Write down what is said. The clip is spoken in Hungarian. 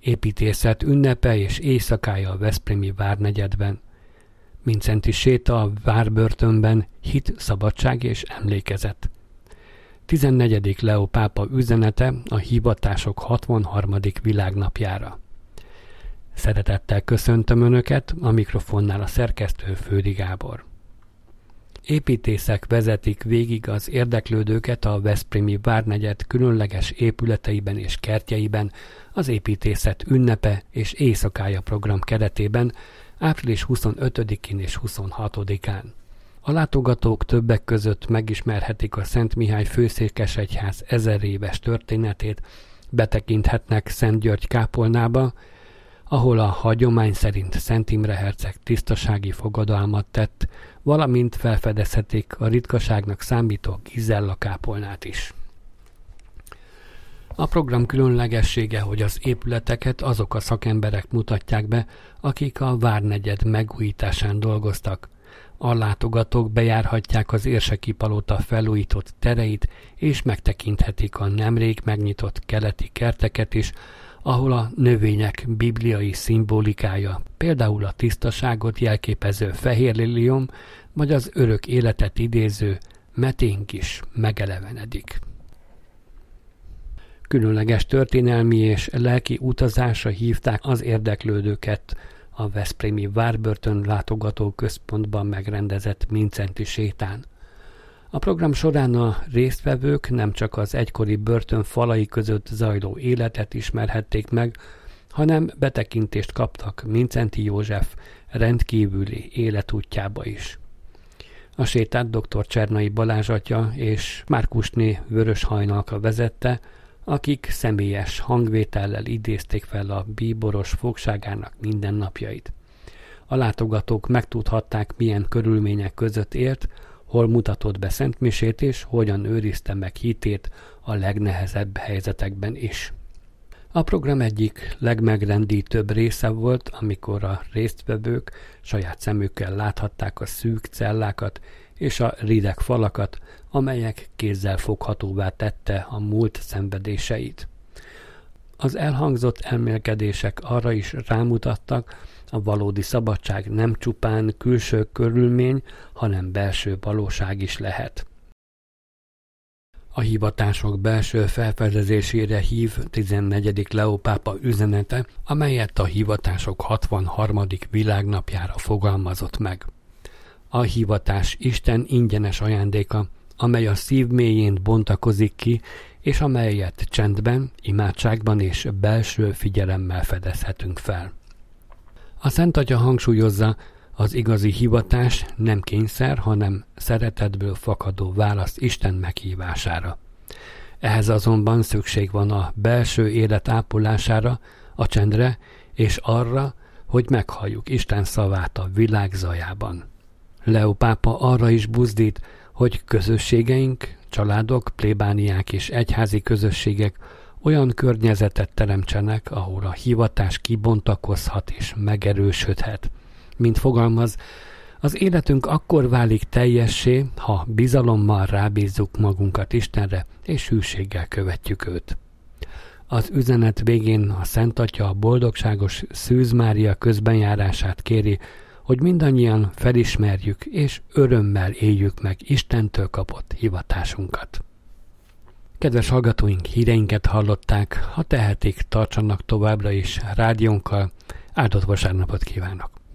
építészet ünnepe és éjszakája a veszprémi várnegyedben, Mindszenty séta a várbörtönben, hit, szabadság és emlékezet. 14. Leó pápa üzenete a hivatások 63. világnapjára. Szeretettel köszöntöm Önöket, a mikrofonnál a szerkesztő Fődi Gábor. Építészek vezetik végig az érdeklődőket a veszprémi várnegyed különleges épületeiben és kertjeiben az építészet ünnepe és éjszakája program keretében április 25-én és 26-án. A látogatók többek között megismerhetik a Szent Mihály főszékesegyház 1000 éves történetét, betekinthetnek Szent György kápolnába, ahol a hagyomány szerint Szent Imre herceg tisztasági fogadalmat tett, valamint felfedezhetik a ritkaságnak számító Gizella kápolnát is. A program különlegessége, hogy az épületeket azok a szakemberek mutatják be, akik a várnegyed megújításán dolgoztak. A látogatók bejárhatják az érseki palota felújított tereit, és megtekinthetik a nemrég megnyitott keleti kerteket is, ahol a növények bibliai szimbolikája, például a tisztaságot jelképező fehér liliom, vagy az örök életet idéző meténk is megelevenedik. Különleges történelmi és lelki utazásra hívták az érdeklődőket a veszprémi várbörtön látogatóközpontban megrendezett Mindszenty sétán. A program során a résztvevők nem csak az egykori börtön falai között zajló életet ismerhették meg, hanem betekintést kaptak Mindszenty József rendkívüli életútjába is. A sétát dr. Csernai Balázs atya és Márkusné Vörös Hajnalka vezette, akik személyes hangvétellel idézték fel a bíboros fogságának mindennapjait. A látogatók megtudhatták, milyen körülmények között élt, hol mutatott be szentmisét és hogyan őrizte meg hitét a legnehezebb helyzetekben is. A program egyik legmegrendítőbb része volt, amikor a résztvevők saját szemükkel láthatták a szűk cellákat és a rideg falakat, amelyek kézzel foghatóvá tette a múlt szenvedéseit. Az elhangzott elmélkedések arra is rámutattak, a valódi szabadság nem csupán külső körülmény, hanem belső valóság is lehet. A hivatások belső felfedezésére hív 14. Leó pápa üzenete, amelyet a hivatások 63. világnapjára fogalmazott meg. A hivatás Isten ingyenes ajándéka, amely a szív mélyén bontakozik ki, és amelyet csendben, imádságban és belső figyelemmel fedezhetünk fel. A Szent Atya hangsúlyozza, az igazi hivatás nem kényszer, hanem szeretetből fakadó válasz Isten meghívására. Ehhez azonban szükség van a belső élet ápolására, a csendre és arra, hogy meghalljuk Isten szavát a világ zajában. Leó pápa arra is buzdít, hogy közösségeink, családok, plébániák és egyházi közösségek olyan környezetet teremtsenek, ahol a hivatás kibontakozhat és megerősödhet. Mint fogalmaz, az életünk akkor válik teljessé, ha bizalommal rábízzuk magunkat Istenre, és hűséggel követjük őt. Az üzenet végén a Szent Atya a boldogságos Szűz Mária közbenjárását kéri, hogy mindannyian felismerjük és örömmel éljük meg Istentől kapott hivatásunkat. Kedves hallgatóink, híreinket hallották, ha tehetik, tartsanak továbbra is rádiónkkal. Áldott vasárnapot kívánok!